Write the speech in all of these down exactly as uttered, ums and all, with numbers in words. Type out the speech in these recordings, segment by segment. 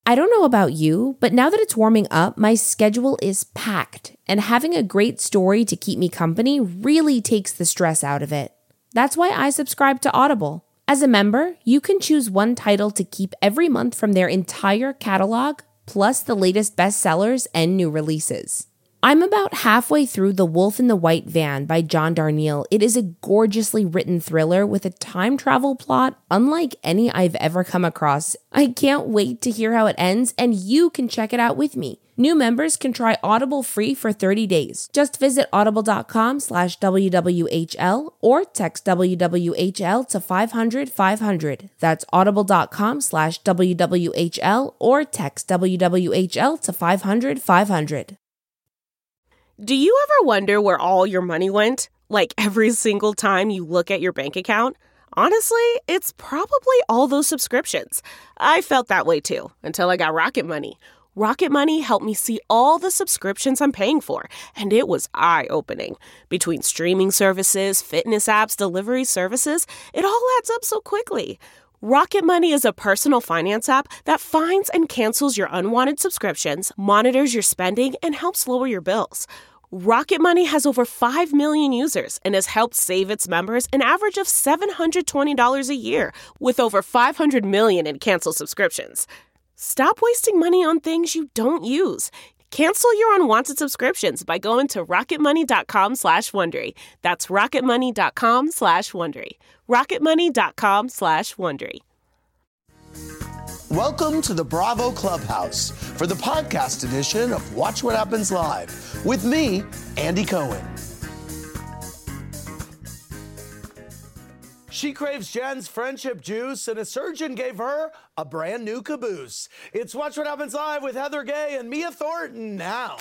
I don't know about you, but now that it's warming up, my schedule is packed, and having a great story to keep me company really takes the stress out of it. That's why I subscribe to Audible. As a member, you can choose one title to keep every month from their entire catalog, plus the latest bestsellers and new releases. I'm about halfway through The Wolf in the White Van by John Darnielle. It is a gorgeously written thriller with a time travel plot unlike any I've ever come across. I can't wait to hear how it ends, and you can check it out with me. New members can try Audible free for thirty days. Just visit audible.com slash WWHL or text W W H L to five hundred five hundred. That's audible.com slash WWHL or text W W H L to five hundred five hundred. Do you ever wonder where all your money went? Like every single time you look at your bank account? Honestly, it's probably all those subscriptions. I felt that way too, until I got Rocket Money. Rocket Money helped me see all the subscriptions I'm paying for, and it was eye-opening. Between streaming services, fitness apps, delivery services, it all adds up so quickly. Rocket Money is a personal finance app that finds and cancels your unwanted subscriptions, monitors your spending, and helps lower your bills. Rocket Money has over five million users and has helped save its members an average of seven hundred twenty dollars a year, with over five hundred million in canceled subscriptions. Stop wasting money on things you don't use. Cancel your unwanted subscriptions by going to rocketmoney.com slash Wondery. That's rocketmoney.com slash Wondery. rocketmoney.com slash Wondery. Welcome to the Bravo Clubhouse for the podcast edition of Watch What Happens Live with me, Andy Cohen. She craves Jen's friendship juice, and a surgeon gave her a brand new caboose. It's Watch What Happens Live with Heather Gay and Mia Thornton now.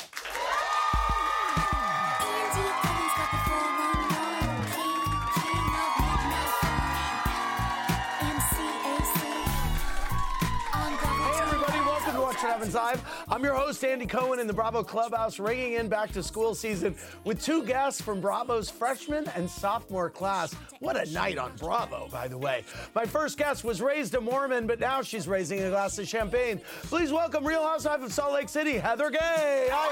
What Happens Live. I'm your host, Andy Cohen, in the Bravo Clubhouse, ringing in back to school season with two guests from Bravo's freshman and sophomore class. What a night on Bravo, by the way. My first guest was raised a Mormon, but now she's raising a glass of champagne. Please welcome Real Housewife of Salt Lake City, Heather Gay. Hi,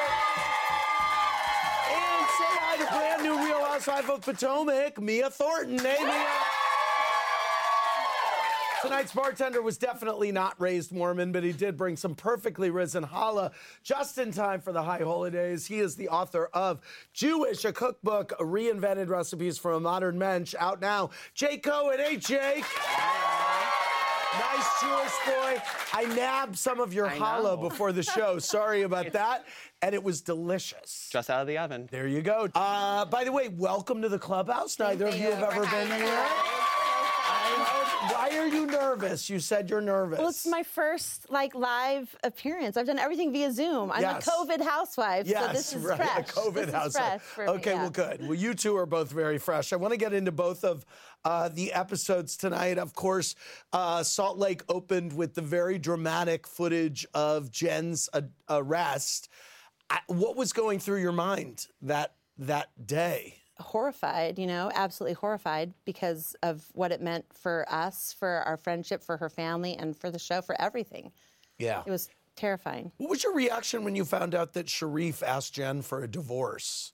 Heather. And say hi to brand new Real Housewife of Potomac, Mia Thornton. Hey, Mia. Tonight's bartender was definitely not raised Mormon, but he did bring some perfectly risen challah just in time for the high holidays. He is the author of Jewish, a cookbook, reinvented recipes from a modern mensch, out now. Jake Cohen. Hey, Jake. Nice Jewish boy. I nabbed some of your challah before the show. Sorry about that. And it was delicious. Just out of the oven. There you go. Uh, by the way, welcome to the clubhouse. Neither of you have ever been here. Why are you nervous? You said you're nervous. Well, it's my first like live appearance. I've done everything via Zoom. I'm yes. a COVID housewife, yes, so this is right. fresh. A COVID this housewife. Is fresh for okay, me, yeah. Well, good. Well, you two are both very fresh. I want to get into both of uh, the episodes tonight. Of course, uh, Salt Lake opened with the very dramatic footage of Jen's uh, arrest. I, what was going through your mind that that day? Horrified, you know, absolutely horrified because of what it meant for us, for our friendship, for her family, and for the show, for everything. Yeah. It was terrifying. What was your reaction when you found out that Sharrieff asked Jen for a divorce?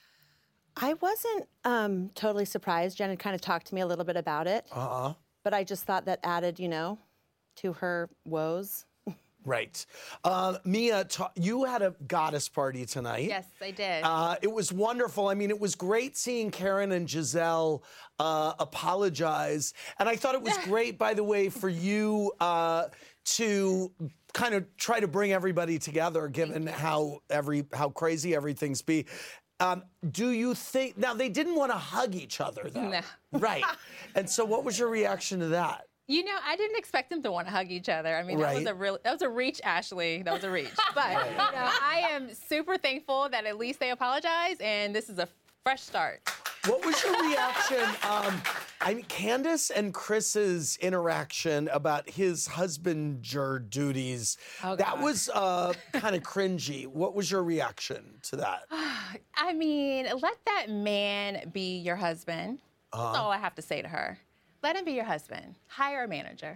I wasn't um, totally surprised. Jen had kind of talked to me a little bit about it. Uh-huh. But I just thought that added, you know, to her woes. Right. Uh, Mia, ta- you had a goddess party tonight. Yes, I did. Uh, it was wonderful. I mean, it was great seeing Karen and Giselle uh, apologize. And I thought it was great, by the way, for you uh, to kind of try to bring everybody together, given how every how crazy everything's be. Um, do you think... Now, they didn't want to hug each other, though. No. Right. And so what was your reaction to that? You know, I didn't expect them to want to hug each other. I mean, right. that was a real, that was a reach, Ashley. That was a reach. But right. you know, I am super thankful that at least they apologized, and this is a fresh start. What was your reaction? Um, I mean, Candace and Chris's interaction about his husbander duties. Oh, that God. was uh, kind of cringy. What was your reaction to that? I mean, let that man be your husband. Uh-huh. That's all I have to say to her. Let him be your husband. Hire a manager.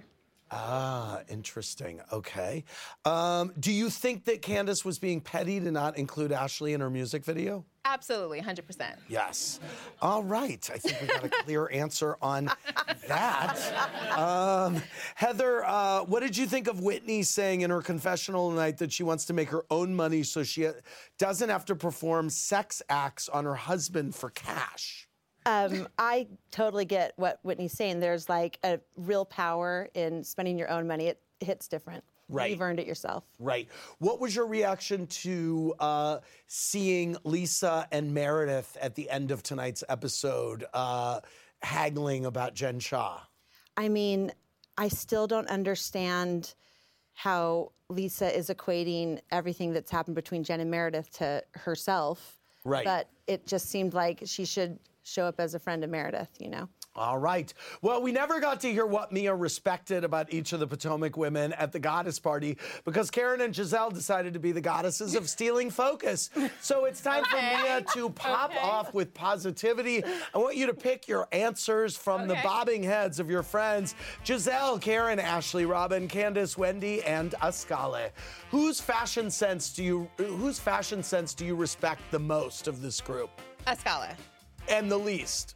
Ah, interesting. Okay. Um, do you think that Candace was being petty to not include Ashley in her music video? Absolutely, one hundred percent. Yes. All right. I think we got a clear answer on that. Um, Heather, uh, what did you think of Whitney saying in her confessional tonight that she wants to make her own money so she doesn't have to perform sex acts on her husband for cash? Um, I totally get what Whitney's saying. There's like a real power in spending your own money. It hits different. Right. You've earned it yourself. Right. What was your reaction to uh, seeing Lisa and Meredith at the end of tonight's episode uh, haggling about Jen Shah? I mean, I still don't understand how Lisa is equating everything that's happened between Jen and Meredith to herself. Right. But it just seemed like she should show up as a friend of Meredith, you know? All right. Well, we never got to hear what Mia respected about each of the Potomac women at the goddess party because Karen and Giselle decided to be the goddesses of stealing focus. So it's time Okay. for Mia to pop Okay. off with positivity. I want you to pick your answers from the Okay. bobbing heads of your friends. Giselle, Karen, Ashley, Robin, Candace, Wendy, and Ascale. Whose fashion sense do you whose fashion sense do you respect the most of this group? Ascale. And the least?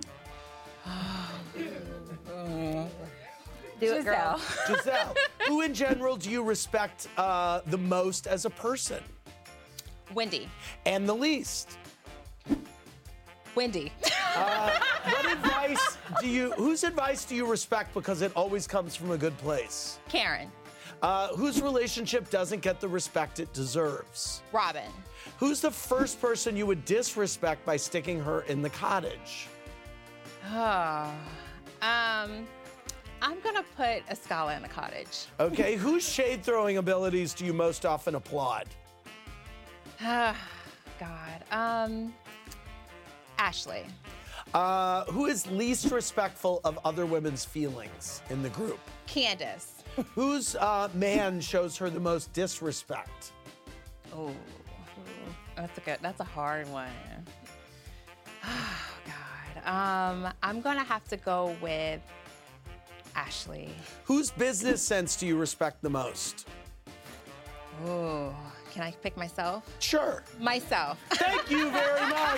Do it, girl. Giselle, who in general do you respect uh, the most as a person? Wendy. And the least? Wendy. What advice do you, whose advice do you respect because it always comes from a good place? Karen. Uh, whose relationship doesn't get the respect it deserves? Robin. Who's the first person you would disrespect by sticking her in the cottage? Oh. Um, I'm gonna put Ascale in the cottage. Okay, whose shade throwing abilities do you most often applaud? Ah, God. Um, Ashley. Uh, who is least respectful of other women's feelings in the group? Candace. Whose uh, man shows her the most disrespect? Oh, that's a good. That's a hard one. Oh God. Um, I'm gonna have to go with Ashley. Whose business sense do you respect the most? Oh, can I pick myself? Sure. Myself. Thank you very much.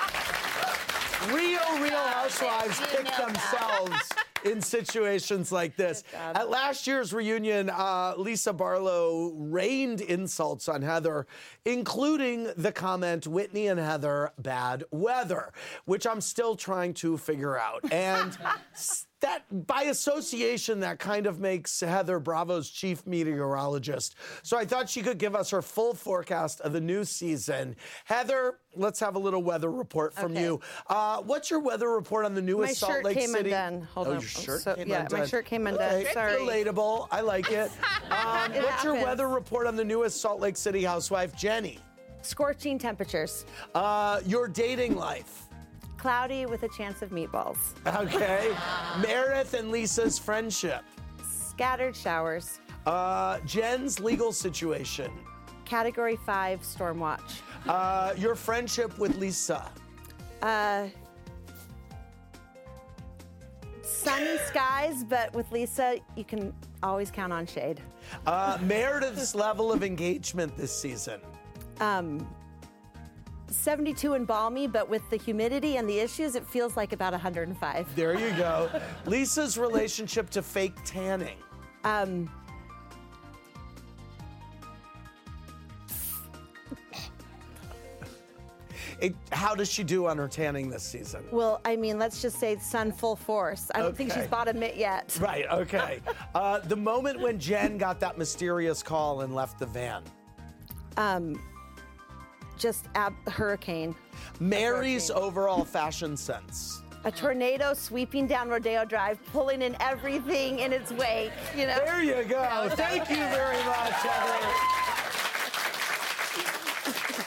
Real, real housewives pick themselves in situations like this. At last year's reunion, uh, Lisa Barlow rained insults on Heather, including the comment, Whitney and Heather, bad weather, which I'm still trying to figure out. And that, by association, that kind of makes Heather Bravo's chief meteorologist. So I thought she could give us her full forecast of the new season. Heather, let's have a little weather report from Okay. you. Uh, what's your weather report on the newest My Salt shirt Lake came City? undone. Hold oh, on. your shirt So- came yeah, undone. my shirt came undone. Okay. Sorry. Relatable. I like it. Um, It what's your happens. weather report on the newest Salt Lake City housewife, Jenny? Scorching temperatures. Uh, your dating life. Cloudy with a chance of meatballs. Okay. Meredith and Lisa's friendship. Scattered showers. Uh, Jen's legal situation. Category five storm watch. Uh, your friendship with Lisa. Uh, sunny skies, but with Lisa, you can always count on shade. Uh, Meredith's level of engagement this season. Um, seventy-two and balmy, but with the humidity and the issues, it feels like about one hundred five. There you go. Lisa's relationship to fake tanning. Um, It, how does she do on her tanning this season? well, I mean, let's just say sun full force. I don't think Okay. she's bought a mitt yet. Right, okay. Uh, the moment when Jen got that mysterious call and left the van. Um, just ab- hurricane. Mary's overall fashion sense. A tornado sweeping down Rodeo Drive, pulling in everything in its wake, you know? There you go. Thank you very much, Heather.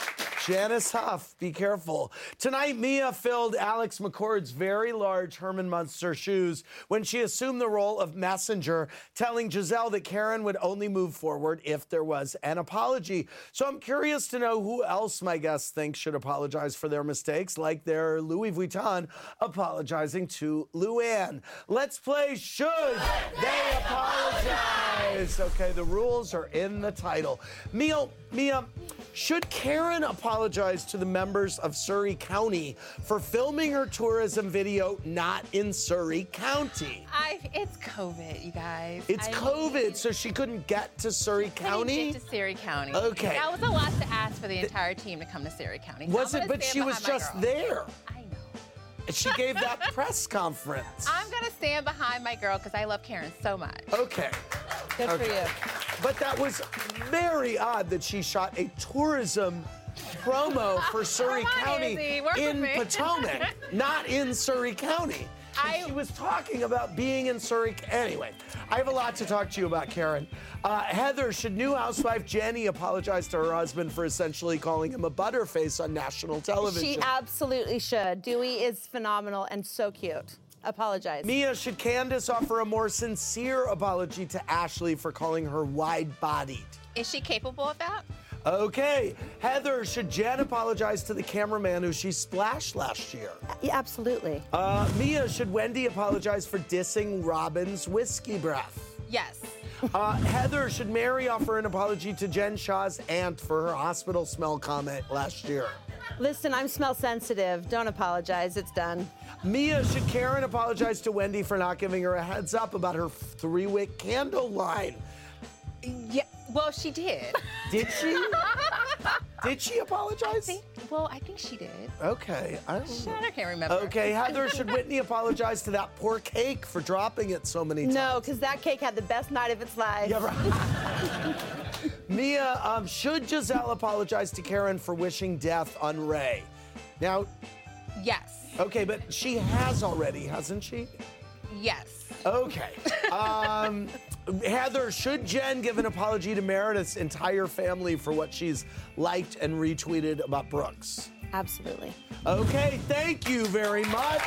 Janice Huff, be careful. Tonight, Mia filled Alex McCord's very large Herman Munster shoes when she assumed the role of messenger, telling Giselle that Karen would only move forward if there was an apology. So I'm curious to know who else my guests think should apologize for their mistakes, like their Louis Vuitton apologizing to Luann. Let's play Should They Apologize? Okay, the rules are in the title. Mia, Mia, should Karen apologize to the members of Surrey County for filming her tourism video not in Surrey County? I, it's COVID, you guys. It's I COVID, mean, so she couldn't get to Surrey County? Couldn't get to Surrey County. Okay. That was a lot to ask for the entire team to come to Surrey County. So Was I'm it? gonna But stand she was behind my just girl. there. I know. She gave that press conference. I'm gonna stand behind my girl because I love Karen so much. Okay. Good Okay. for you. But that was very odd that she shot a tourism promo for Surrey Come on, County Andy, work in with me. Potomac, not in Surrey County. I- She was talking about being in Surrey. Anyway, I have a lot to talk to you about, Karen. Uh, Heather, should new housewife Jenny apologize to her husband for essentially calling him a butterface on national television? She absolutely should. Dewey is phenomenal and so cute. Apologize. Mia, should Candace offer a more sincere apology to Ashley for calling her wide-bodied? Is she capable of that? Okay. Heather, should Jen apologize to the cameraman who she splashed last year? Yeah, absolutely. Uh, Mia, should Wendy apologize for dissing Robin's whiskey breath? Yes. Uh, Heather, should Mary offer an apology to Jen Shah's aunt for her hospital smell comment last year? Listen, I'm smell sensitive. Don't apologize. It's done. Mia, should Karen apologize to Wendy for not giving her a heads up about her three-wick candle line? Yeah. Well, she did. Did she? Did she apologize? I think, well, I think she did. Okay. I don't know. I can't remember. Okay, Heather, should Whitney apologize to that poor cake for dropping it so many times? No, because that cake had the best night of its life. Yeah, right. Mia, um, should Giselle apologize to Karen for wishing death on Ray? Now, Yes. okay, but she has already, hasn't she? Yes. Okay. Um, Heather, should Jen give an apology to Meredith's entire family for what she's liked and retweeted about Brooks? Absolutely. Okay, thank you very much.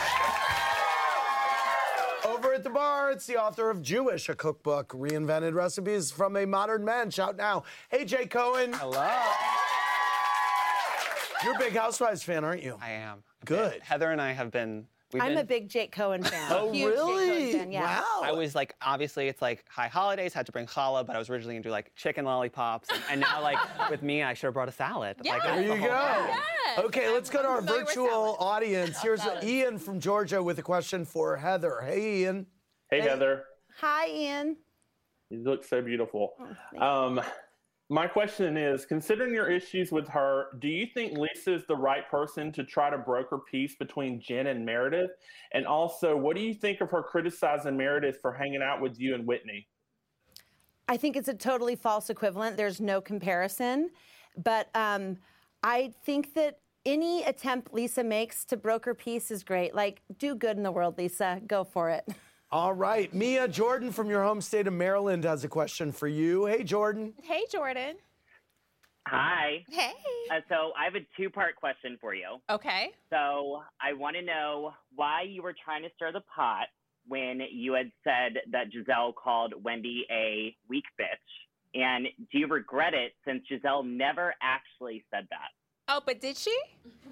Over at the bar, it's the author of Jewish, a cookbook, reinvented recipes from a modern man. Shout now. Hey, Jay Cohen. Hello. You're a big Housewives fan, aren't you? I am. Good. Heather and I have been. We've I'm been, a big Jake Cohen fan. Oh, Huge Jake really? Cohen fan, yeah. Wow. I was like, obviously, it's like high holidays, had to bring challah, but I was originally gonna do like chicken lollipops. And, and now, like, with me, I should have brought a salad. Yeah. Like, There that's you the go. whole thing. Yes. Okay, let's go to our I'm familiar with virtual salad. audience. Here's Salad. Ian from Georgia with a question for Heather. Hey, Ian. Hey, Heather. Hi, Ian. You look so beautiful. Oh, thank Um, my question is, considering your issues with her, do you think Lisa is the right person to try to broker peace between Jen and Meredith? And also, what do you think of her criticizing Meredith for hanging out with you and Whitney? I think it's a totally false equivalent. There's no comparison. But um, I think that any attempt Lisa makes to broker peace is great. Like, do good in the world, Lisa. Go for it. All right. Mia, Jordan from your home state of Maryland has a question for you. Hey, Jordan. Hey, Jordan. Hi. Hey. Uh, so I have a two-part question for you. Okay. So I want to know why you were trying to stir the pot when you had said that Giselle called Wendy a weak bitch. And do you regret it since Giselle never actually said that? Oh, but did she?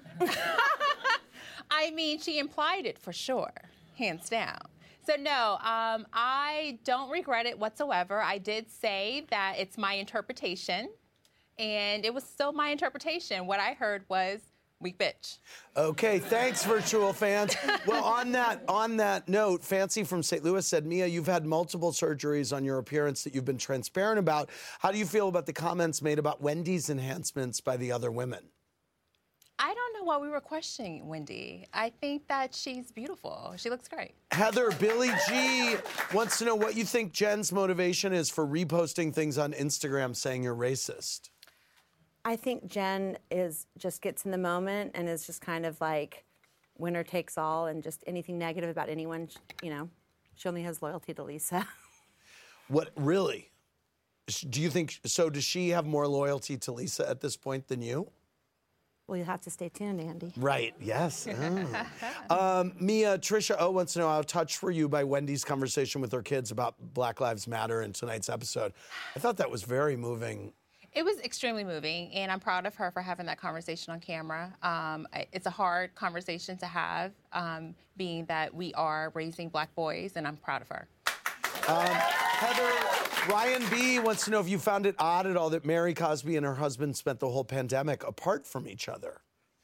I mean, she implied it for sure, hands down. So no, um, I don't regret it whatsoever. I did say that it's my interpretation, and it was still my interpretation. What I heard was weak bitch. Okay, thanks, virtual fans. Well, on that on that note, Fancy from Saint Louis said, Mia, you've had multiple surgeries on your appearance that you've been transparent about. How do you feel about the comments made about Wendy's enhancements by the other women? I don't know why we were questioning Wendy. I think that she's beautiful. She looks great. Heather, Billy G wants to know what you think Jen's motivation is for reposting things on Instagram saying you're racist. I think Jen is just gets in the moment and is just kind of like winner takes all, and just anything negative about anyone, you know, she only has loyalty to Lisa. What, really? Do you think, so does she have more loyalty to Lisa at this point than you? Well, you'll have to stay tuned, Andy. Right, yes. Oh. um, Mia, Trisha O wants to know how touched were you by Wendy's conversation with her kids about Black Lives Matter in tonight's episode? I thought that was very moving. It was extremely moving, and I'm proud of her for having that conversation on camera. Um, I- it's a hard conversation to have, um, being that we are raising black boys, and I'm proud of her. Um, Heather, Ryan B wants to know if you found it odd at all that Mary Cosby and her husband spent the whole pandemic apart from each other.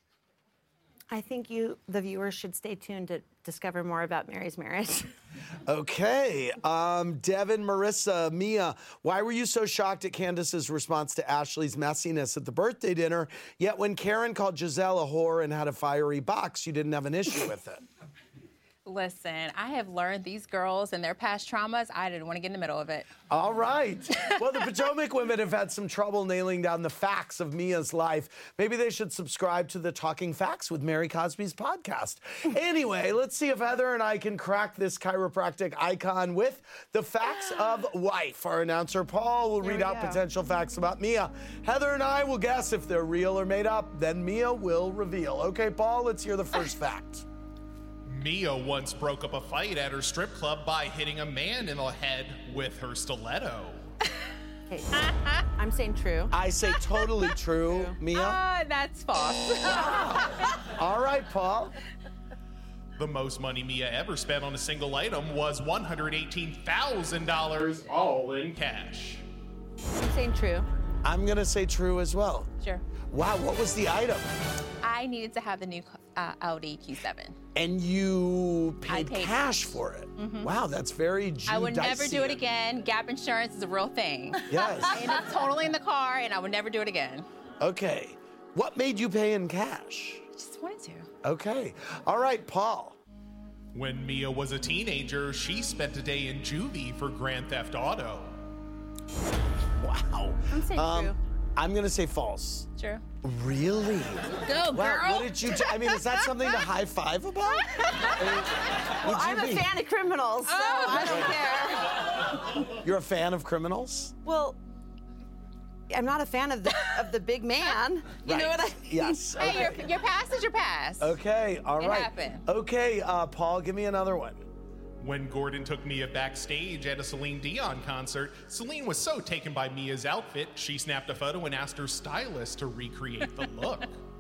I think you, the viewers, should stay tuned to discover more about Mary's marriage. Okay. Um, Devin, Marissa, Mia, why were you so shocked at Candace's response to Ashley's messiness at the birthday dinner, yet when Karen called Giselle a whore and had a fiery box, you didn't have an issue with it? Listen, I have learned these girls and their past traumas. I didn't want to get in the middle of it. All right. Well, the Potomac women have had some trouble nailing down the facts of Mia's life. Maybe they should subscribe to the Talking Facts with Mary Cosby's podcast. Anyway, let's see if Heather and I can crack this chiropractic icon with the facts of life. Our announcer, Paul, will read out potential facts about Mia. Heather and I will guess if they're real or made up. Then Mia will reveal. Okay, Paul, let's hear the first fact. Mia once broke up a fight at her strip club by hitting a man in the head with her stiletto. Okay. I'm saying true. I say totally true, Mia. Ah, that's false. All right, Paul. The most money Mia ever spent on a single item was one hundred eighteen thousand dollars, all in cash. I'm saying true. I'm going to say true as well. Sure. Wow, what was the item? I needed to have the new uh, Audi Q seven. And you paid, paid cash for it. Mhm. Wow, that's very Jew I would never do it again. Gap insurance is a real thing. Yes. And it's totally in the car, and I would never do it again. Okay. What made you pay in cash? Just wanted to. Okay. All right, Paul. When Mia was a teenager, she spent a day in juvie for Grand Theft Auto. Wow. I'm saying Um, true. I'm going to say false. True. Really? Go, Wow, girl. what did you do? I mean, is that something to high five about? I mean, Well, would you I'm a be- fan of criminals, so I don't care. You're a fan of criminals? Well, I'm not a fan of the of the big man. You know Right. what I mean? Yes. Hey, okay. your, your past is your past. Okay, all It right. happened. Okay, uh, Paul, give me another one. When Gordon took Mia backstage at a Celine Dion concert, Celine was so taken by Mia's outfit, she snapped a photo and asked her stylist to recreate the look.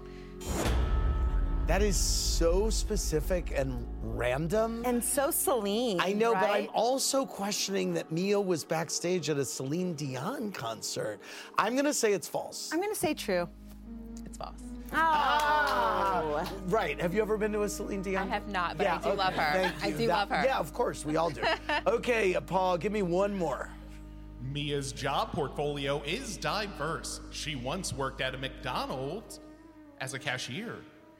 That is so specific and random. And so Celine. I know, but I'm right? also questioning that Mia was backstage at a Celine Dion concert. I'm going to say it's false. I'm going to say true. It's false. Oh. Right. Have you ever been to a Celine Dion? I have not, but Yeah, I do okay, love her. thank I you. do That- love her. Yeah, of course. We all do. Okay, uh, Paul, give me one more. Mia's job portfolio is diverse. She once worked at a McDonald's as a cashier.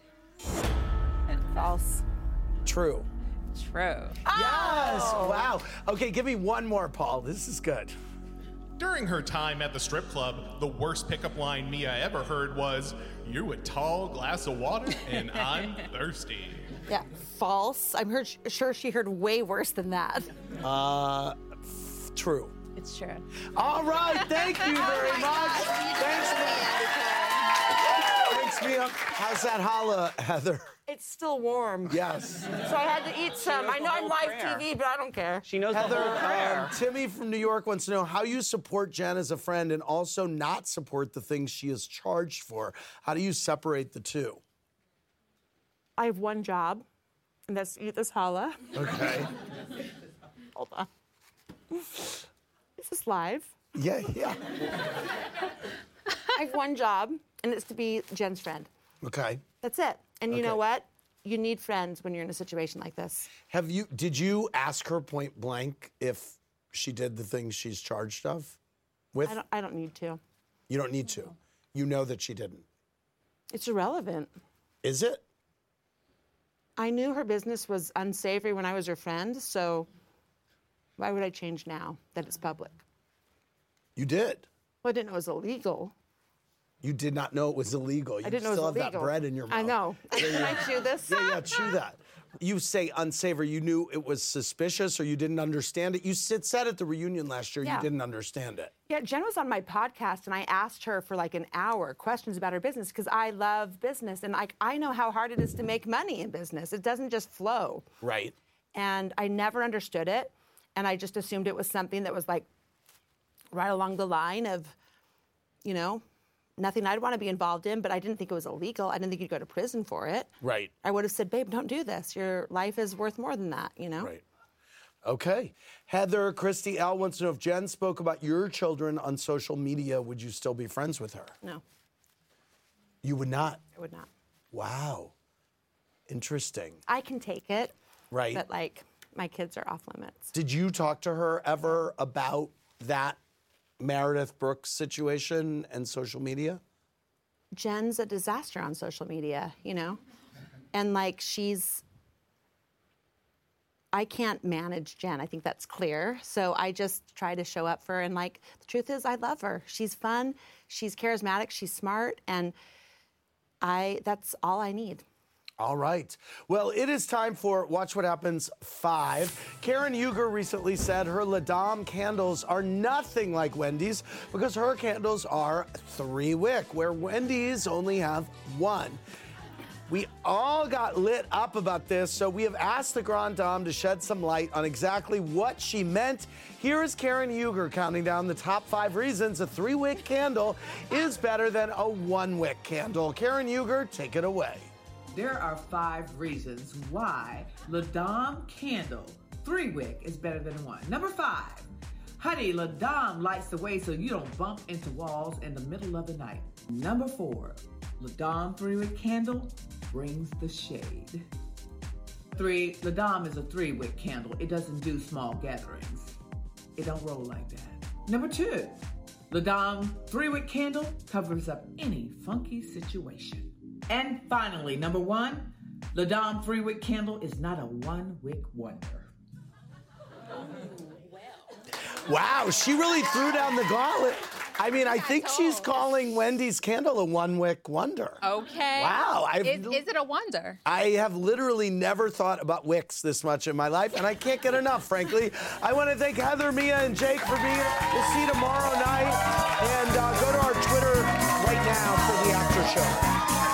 False. True. True. Yes. Wow. Okay, give me one more, Paul. This is good. During her time at the strip club, the worst pickup line Mia ever heard was, "You a tall glass of water and I'm thirsty." Yeah, false. I'm heard, sure she heard way worse than that. Uh, f- true. It's true. All right. Thank you very much. Thanks, Mia. Thanks, Mia. How's that holla, Heather? It's still warm. Yes. So I had to eat some. I know I'm live T V, but I don't care. She knows Heather, the whole prayer. um, Timmy from New York wants to know how you support Jen as a friend and also not support the things she is charged for. How do you separate the two? I have one job, and that's eat this challah. Okay. Hold on. Is this live? Yeah, yeah. I have one job, and it's to be Jen's friend. Okay. That's it. And you Okay. know what? You need friends when you're in a situation like this. Have you? Did you ask her point blank if she did the things she's charged of? With I don't, I don't need to. you don't need to. You know that she didn't. It's irrelevant. Is it? I knew her business was unsavory when I was her friend, so why would I change now that it's public? You did. Well, I didn't know it was illegal. You did not know it was illegal. You I didn't know it still was have illegal. that bread in your mouth. I know. Yeah, Can yeah. I chew this? Yeah, yeah, chew that. You say unsavory. You knew it was suspicious or you didn't understand it. You said said at the reunion last year Yeah. you didn't understand it. Yeah, Jen was on my podcast, and I asked her for like an hour questions about her business because I love business, and like I know how hard it is to make money in business. It doesn't just flow. Right. And I never understood it, and I just assumed it was something that was like right along the line of, you know, nothing I'd want to be involved in, but I didn't think it was illegal. I didn't think you'd go to prison for it. Right. I would have said, babe, don't do this. Your life is worth more than that, you know? Right. Okay. Heather, Christy, Al wants to know if Jen spoke about your children on social media, would you still be friends with her? No, You would not? I would not. Wow. Interesting. I can take it. Right. But like, my kids are off limits. Did you talk to her ever about that Meredith Brooks situation and social media? Jen's a disaster on social media, you know? And like, she's, I can't manage Jen. I think that's clear. So I just try to show up for her. And like, the truth is, I love her. She's fun. She's charismatic. She's smart. And I, that's all I need. All right. Well, it is time for Watch What Happens five. Karen Huger recently said her La Dame candles are nothing like Wendy's because her candles are three wick, where Wendy's only have one. We all got lit up about this, so we have asked the Grand Dame to shed some light on exactly what she meant. Here is Karen Huger counting down the top five reasons a three-wick candle is better than a one-wick candle. Karen Huger, take it away. There are five reasons why La Dame candle three wick is better than one. Number five, honey, La Dame lights the way so you don't bump into walls in the middle of the night. Number four, La Dame three wick candle brings the shade. Three, La Dame is a three wick candle. It doesn't do small gatherings. It don't roll like that. Number two, La Dame three wick candle covers up any funky situation. And finally, number one, La Dame three-wick candle is not a one-wick wonder. Wow, she really threw down the gauntlet. I mean, I think she's calling Wendy's candle a one-wick wonder. Okay. Wow. I've, Is, is it a wonder? I have literally never thought about wicks this much in my life, and I can't get enough, frankly. I want to thank Heather, Mia, and Jake for being here. We'll see you tomorrow night. And uh, go to our Twitter right now for the after show.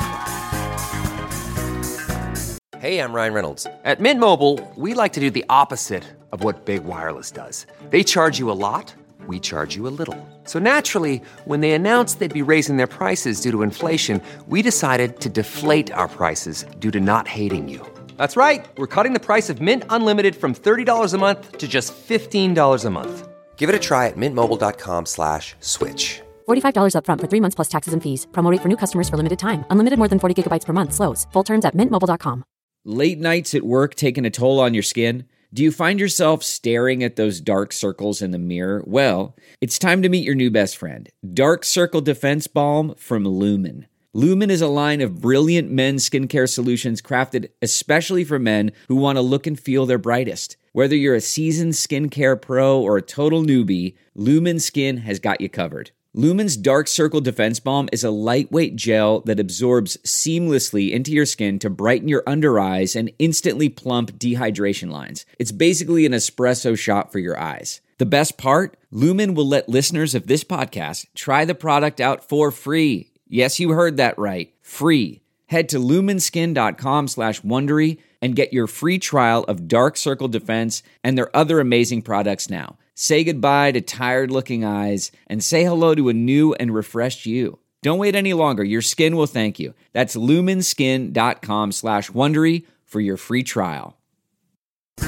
Hey, I'm Ryan Reynolds. At Mint Mobile, we like to do the opposite of what Big Wireless does. They charge you a lot, we charge you a little. So naturally, when they announced they'd be raising their prices due to inflation, we decided to deflate our prices due to not hating you. That's right. We're cutting the price of Mint Unlimited from thirty dollars a month to just fifteen dollars a month. Give it a try at mintmobile.com slash switch. forty-five dollars up front for three months plus taxes and fees. Promo rate for new customers for limited time. Unlimited more than forty gigabytes per month slows. Full terms at mint mobile dot com. Late nights at work taking a toll on your skin? Do you find yourself staring at those dark circles in the mirror? Well, it's time to meet your new best friend, Dark Circle Defense Balm from Lumen. Lumen is a line of brilliant men's skincare solutions crafted especially for men who want to look and feel their brightest. Whether you're a seasoned skincare pro or a total newbie, Lumen Skin has got you covered. Lumen's Dark Circle Defense Balm is a lightweight gel that absorbs seamlessly into your skin to brighten your under eyes and instantly plump dehydration lines. It's basically an espresso shot for your eyes. The best part? Lumen will let listeners of this podcast try the product out for free. Yes, you heard that right. Free. Head to lumenskin.com slash Wondery and get your free trial of Dark Circle Defense and their other amazing products now. Say goodbye to tired-looking eyes and say hello to a new and refreshed you. Don't wait any longer. Your skin will thank you. That's lumenskin.com slash Wondery for your free trial. All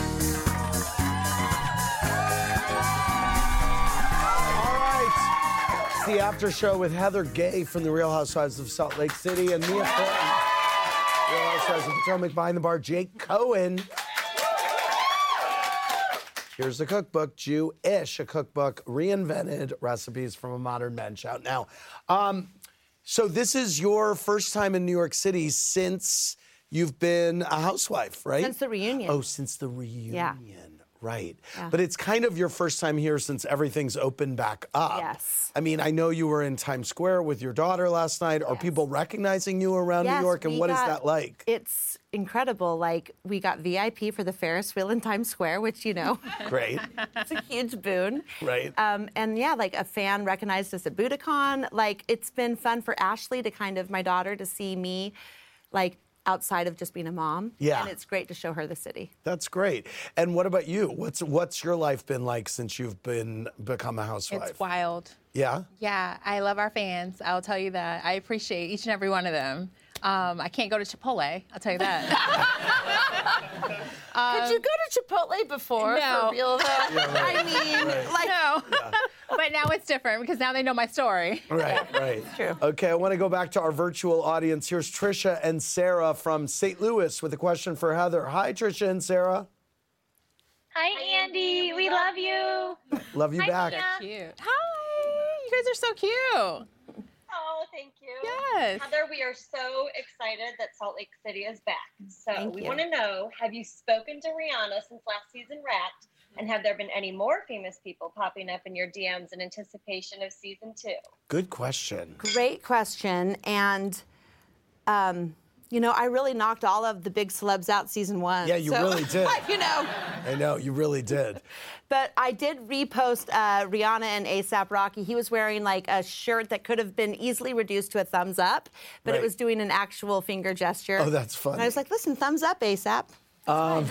right. It's the after show with Heather Gay from the Real Housewives of Salt Lake City and Mia Thornton, Real Housewives of Potomac. Behind the bar, Jake Cohen. Here's the cookbook, Jew-ish, a cookbook, reinvented recipes from a modern bench out now. Um, so this is your first time in New York City since you've been a housewife, right? Since the reunion. Oh, since the reunion. Yeah. Right. Yeah. But it's kind of your first time here since everything's opened back up. Yes. I mean, I know you were in Times Square with your daughter last night. Are people recognizing you around Yes, New York? And we what is got- that like? It's incredible. Like, we got V I P for the Ferris wheel in Times Square, which, you know. Great. It's a huge boon. Right. Um, and yeah, like a fan recognized us at Budokan. Like, it's been fun for Ashley to kind of, my daughter, to see me, like, outside of just being a mom. Yeah. And it's great to show her the city. That's great. And what about you? What's what's your life been like since you've been become a housewife? It's wild. Yeah? Yeah, I love our fans. I'll tell you that. I appreciate each and every one of them. Um, I can't go to Chipotle. I'll tell you that. Could you go to Chipotle before? No. For real, though? Yeah, right. I mean, Right. like. No. But now it's different because now they know my story. Right, right. True. Okay, I want to go back to our virtual audience. Here's Trisha and Sarah from Saint Louis with a question for Heather. Hi, Trisha and Sarah. Hi, Andy. We love you. Love you Hi, back. Mia. Cute. Hi. You guys are so cute. Oh, thank you. Yes. Heather, we are so excited that Salt Lake City is back. So Thank we you. want to know, have you spoken to Rihanna since last season wrapped? And have there been any more famous people popping up in your D Ms in anticipation of season two? Good question. Great question. And, um, you know, I really knocked all of the big celebs out season one. Yeah, you So, really did. you know. I know, you really did. But I did repost uh, Rihanna and ASAP Rocky. He was wearing like a shirt that could have been easily reduced to a thumbs up, but Right. it was doing an actual finger gesture. Oh, that's funny. And I was like, listen, thumbs up, ASAP. Um,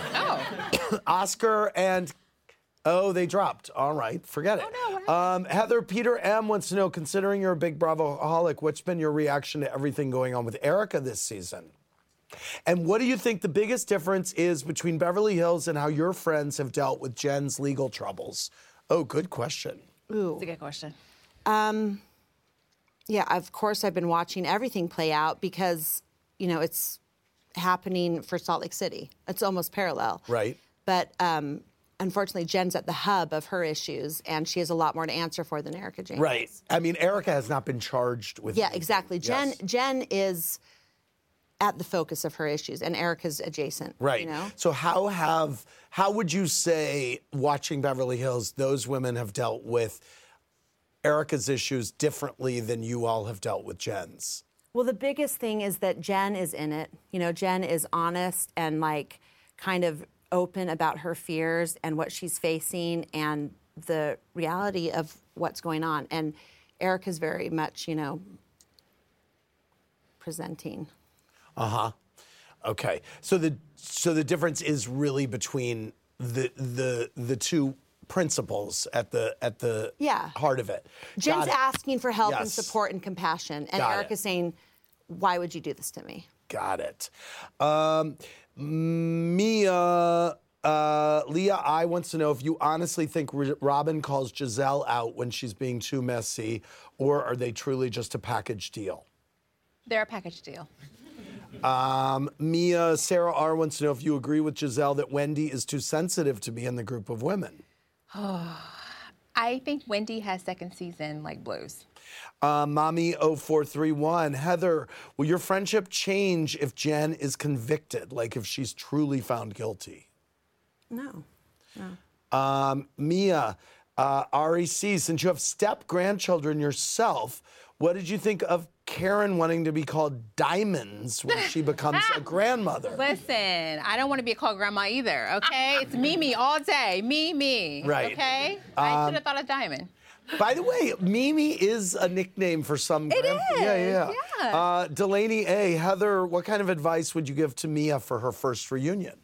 Oscar and oh, they dropped. All right, forget it. Oh, no, um, Heather, Peter M wants to know, considering you're a big Bravoholic, what's been your reaction to everything going on with Erica this season? And what do you think the biggest difference is between Beverly Hills and how your friends have dealt with Jen's legal troubles? Oh, good question. Ooh. That's a good question. Um, yeah, of course I've been watching everything play out because, you know, it's happening for Salt Lake City. It's almost parallel. Right. But um, unfortunately, Jen's at the hub of her issues, and she has a lot more to answer for than Erica Jane. Right. I mean, Erica has not been charged with Yeah, anything. exactly. Jen Yes. Jen is at the focus of her issues, and Erica's adjacent. Right. You know? So how have how would you say, watching Beverly Hills, those women have dealt with Erica's issues differently than you all have dealt with Jen's? Well, the biggest thing is that Jen is in it. You know, Jen is honest and like kind of open about her fears and what she's facing and the reality of what's going on. And Erica's very much, you know, presenting. Uh-huh. Okay. So the so the difference is really between the the the two principles at the at the Yeah. heart of it. Jen's Got it. asking for help and Yes. support and compassion. And Got Erica's it. saying, why would you do this to me? Got it. Um, Mia, uh, Leah I wants to know if you honestly think R- Robin calls Giselle out when she's being too messy, or are they truly just a package deal? They're a package deal. Um, Mia, Sarah R wants to know if you agree with Giselle that Wendy is too sensitive to be in the group of women. I think Wendy has second season like blues. Uh, Mommy oh four three one, Heather, will your friendship change if Jen is convicted, like if she's truly found guilty? No. No. Um, Mia, uh, R E C, since you have step-grandchildren yourself, what did you think of Karen wanting to be called Diamonds when she becomes a grandmother? Listen, I don't want to be called grandma either, okay? It's Mimi all day. Me, me. Right. Okay? I Um, should have thought of Diamond. By the way, Mimi is a nickname for some. It grand- Yeah, is, yeah. yeah. Uh, Delaney A, Heather, what kind of advice would you give to Mia for her first reunion?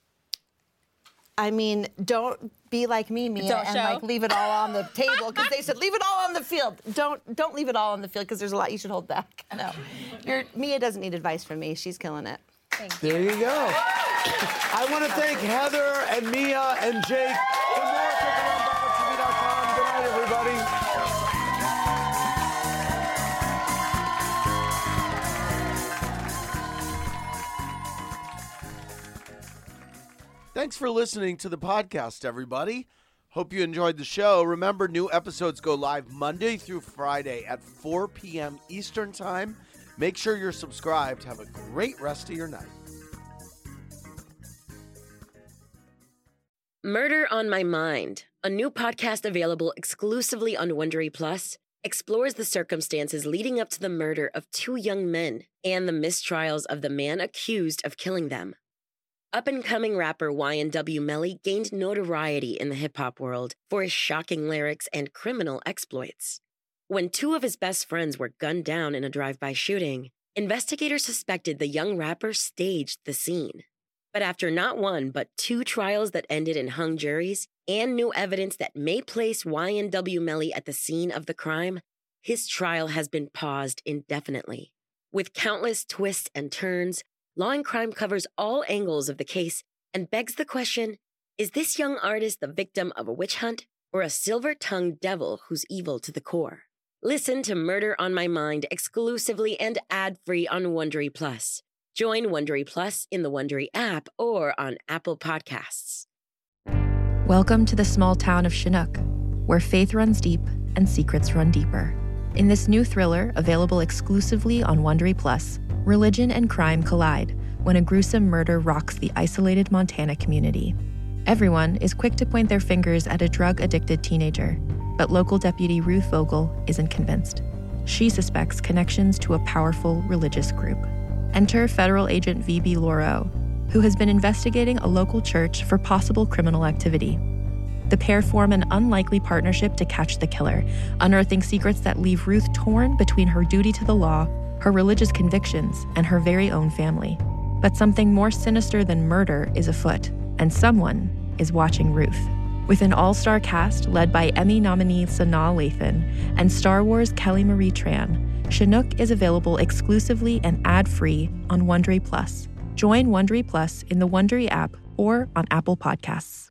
I mean, don't be like me, Mia, Don't and show. like leave it all on the table because they said leave it all on the field. Don't don't leave it all on the field because there's a lot you should hold back. No, Your, Mia doesn't need advice from me. She's killing it. Thank you. There you go. I want to thank Heather and Mia and Jake. For more, click on Bravo T V dot com. Good night, everybody. Thanks for listening to the podcast, everybody. Hope you enjoyed the show. Remember, new episodes go live Monday through Friday at four p.m. Eastern Time. Make sure you're subscribed. Have a great rest of your night. Murder on My Mind, a new podcast available exclusively on Wondery Plus, explores the circumstances leading up to the murder of two young men and the mistrials of the man accused of killing them. Up-and-coming rapper Y N W Melly gained notoriety in the hip-hop world for his shocking lyrics and criminal exploits. When two of his best friends were gunned down in a drive-by shooting, investigators suspected the young rapper staged the scene. But after not one, but two trials that ended in hung juries and new evidence that may place Y N W Melly at the scene of the crime, his trial has been paused indefinitely. With countless twists and turns, Law and Crime covers all angles of the case and begs the question, is this young artist the victim of a witch hunt or a silver-tongued devil who's evil to the core? Listen to Murder on My Mind exclusively and ad-free on Wondery Plus. Join Wondery Plus in the Wondery app or on Apple Podcasts. Welcome to the small town of Chinook, where faith runs deep and secrets run deeper. In this new thriller, available exclusively on Wondery Plus, religion and crime collide when a gruesome murder rocks the isolated Montana community. Everyone is quick to point their fingers at a drug-addicted teenager, but local deputy Ruth Vogel isn't convinced. She suspects connections to a powerful religious group. Enter federal agent V B Lauro, who has been investigating a local church for possible criminal activity. The pair form an unlikely partnership to catch the killer, unearthing secrets that leave Ruth torn between her duty to the law, her religious convictions, and her very own family. But something more sinister than murder is afoot, and someone is watching Ruth. With an all-star cast led by Emmy nominee Sanaa Lathan and Star Wars Kelly Marie Tran, Chinook is available exclusively and ad-free on Wondery Plus. Join Wondery Plus in the Wondery app or on Apple Podcasts.